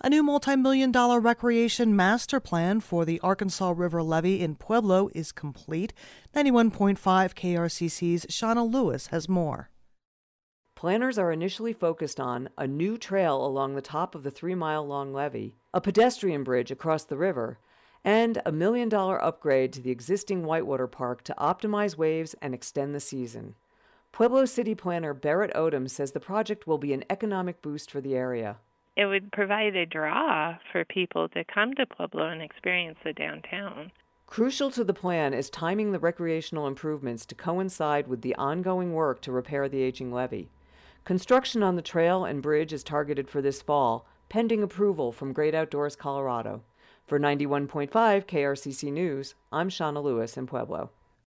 A new multi-million-dollar recreation master plan for the Arkansas River levee in Pueblo is complete. 91.5 KRCC's Shauna Lewis has more. Planners are initially focused on a new trail along the top of the 3-mile-long levee, a pedestrian bridge across the river, and a $1 million upgrade to the existing Whitewater Park to optimize waves and extend the season. Pueblo City Planner Barrett Odom says the project will be an economic boost for the area. It would provide a draw for people to come to Pueblo and experience the downtown. Crucial to the plan is timing the recreational improvements to coincide with the ongoing work to repair the aging levee. Construction on the trail and bridge is targeted for this fall, pending approval from Great Outdoors Colorado. For 91.5 KRCC News, I'm Shauna Lewis in Pueblo.